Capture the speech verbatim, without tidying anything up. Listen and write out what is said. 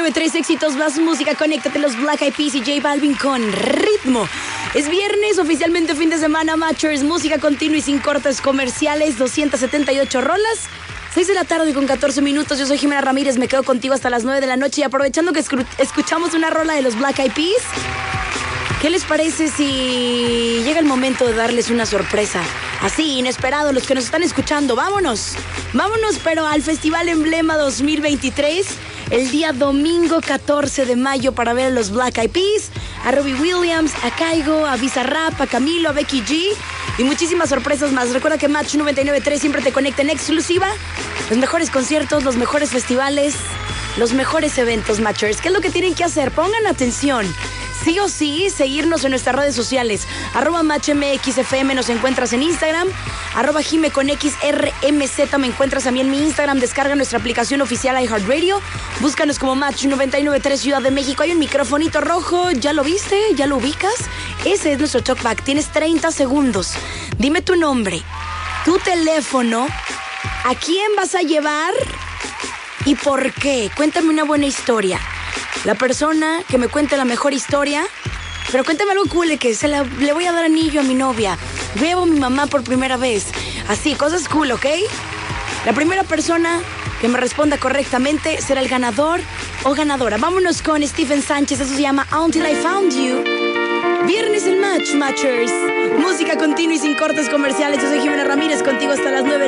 nueve tres éxitos más música. Conéctate los Black Eyed Peas y J Balvin con ritmo. Es viernes, oficialmente fin de semana, Matchers. Música continua y sin cortes comerciales. doscientas setenta y ocho rolas. seis de la tarde con catorce minutos. Yo soy Jimena Ramírez. Me quedo contigo hasta las nueve de la noche. Y aprovechando que escuchamos una rola de los Black Eyed Peas, ¿qué les parece si llega el momento de darles una sorpresa? Así, inesperado, los que nos están escuchando. Vámonos, vámonos, pero al Festival Emblema dos mil veintitrés, el día domingo catorce de mayo, para ver a los Black Eyed Peas, a Robbie Williams, a Kygo, a Bizarrap, a Camilo, a Becky G y muchísimas sorpresas más. Recuerda que Match noventa y nueve punto tres siempre te conecta en exclusiva los mejores conciertos, los mejores festivales, los mejores eventos, Matchers. ¿Qué es lo que tienen que hacer? Pongan atención. Sí o sí, seguirnos en nuestras redes sociales. Arroba MatchMXFM nos encuentras en Instagram. Arroba Jime con X R M Z me encuentras también en mi Instagram. Descarga nuestra aplicación oficial iHeartRadio. Búscanos como Match noventa y nueve punto tres Ciudad de México. Hay un microfonito rojo. ¿Ya lo viste? ¿Ya lo ubicas? Ese es nuestro talkback. Tienes treinta segundos. Dime tu nombre, tu teléfono, a quién vas a llevar y por qué. Cuéntame una buena historia. La persona que me cuente la mejor historia, pero cuéntame algo cool, de que se la, le voy a dar anillo a mi novia, veo a mi mamá por primera vez, así, cosas cool, ¿ok? La primera persona que me responda correctamente será el ganador o ganadora. Vámonos con Stephen Sánchez, eso se llama Until I Found You. Viernes el Match, Matchers. Música continua y sin cortes comerciales. Yo soy Jimena Ramírez, contigo hasta las nueve.